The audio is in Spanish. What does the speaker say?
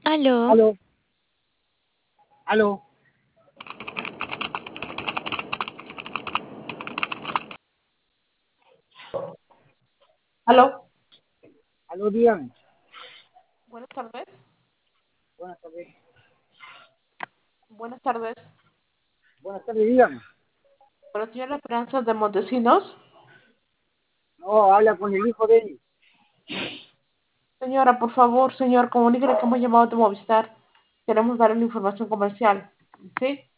Aló, Aló, aló, Aló, aló, dígame. buenas tardes. Buenas tardes, Buenas tardes. buenas tardes, dígame. Con la señora Esperanza de Montesinos. No, habla con el hijo de él. Señora, por favor, señor, comuníquele que hemos llamado de Movistar. Queremos darle la información comercial. ¿Sí?